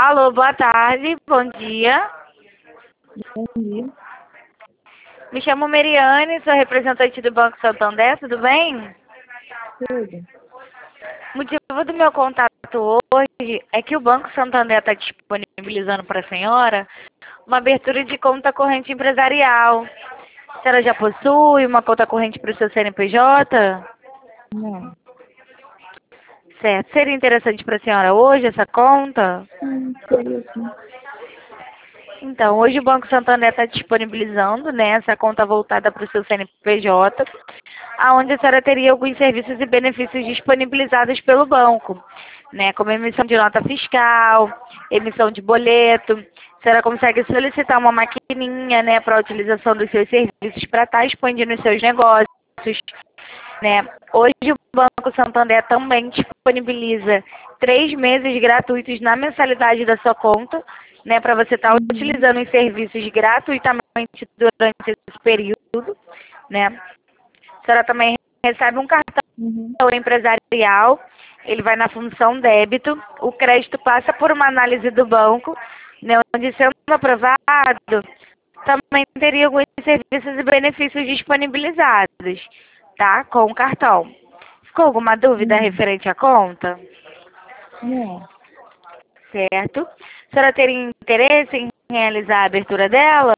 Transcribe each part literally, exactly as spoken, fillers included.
Alô, boa tarde, bom dia. Bom dia. Me chamo Meriane, sou representante do Banco Santander, tudo bem? Tudo. O motivo do meu contato hoje é que o Banco Santander está disponibilizando para a senhora uma abertura de conta corrente empresarial. A senhora já possui uma conta corrente para o seu C N P J? Não. Certo. Seria interessante para a senhora hoje essa conta? Hum, seria assim. Então, hoje o Banco Santander está disponibilizando, né, essa conta voltada para o seu C N P J, aonde a senhora teria alguns serviços e benefícios disponibilizados pelo banco, né, como emissão de nota fiscal, emissão de boleto. A senhora consegue solicitar uma maquininha, né, para a utilização dos seus serviços para estar expandindo os seus negócios, né. Hoje o Banco Santander também disponibiliza três meses gratuitos na mensalidade da sua conta, né, para você estar Uhum. utilizando os serviços gratuitamente durante esse período, né. A senhora também recebe um cartão Uhum. empresarial, ele vai na função débito, o crédito passa por uma análise do banco, né, onde sendo aprovado, também teria alguns serviços e benefícios disponibilizados, tá, com o cartão. Ficou alguma dúvida Uhum. referente à conta? Não. Certo. A senhora teria interesse em realizar a abertura dela?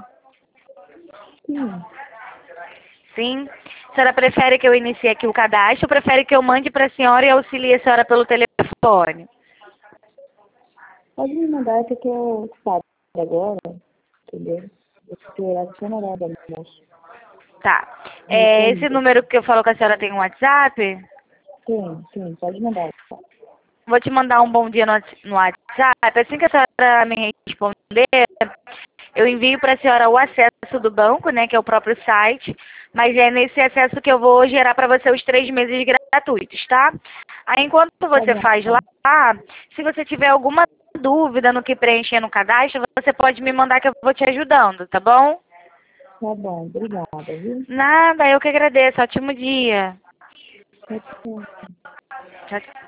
Sim. Sim. A senhora prefere que eu inicie aqui o cadastro ou prefere que eu mande para a senhora e auxilie a senhora pelo telefone? Pode me mandar porque eu tô ocupada agora, entendeu? Vou esperar só na hora do almoço. Tá. Me É, esse pergunta. número que eu falo com a senhora tem um WhatsApp? Sim, sim, pode mandar. Vou te mandar um bom dia no Whats- no WhatsApp. Assim que a senhora me responder, eu envio para a senhora o acesso do banco, né, que é o próprio site. Mas é nesse acesso que eu vou gerar para você os três meses gratuitos, tá? Aí, enquanto Tá você bom. faz lá, se você tiver alguma dúvida no que preencher no cadastro, você pode me mandar que eu vou te ajudando, tá bom? Tá bom, obrigada, viu? Nada, eu que agradeço. Ótimo dia. Tchau, tchau. Tchau, tchau.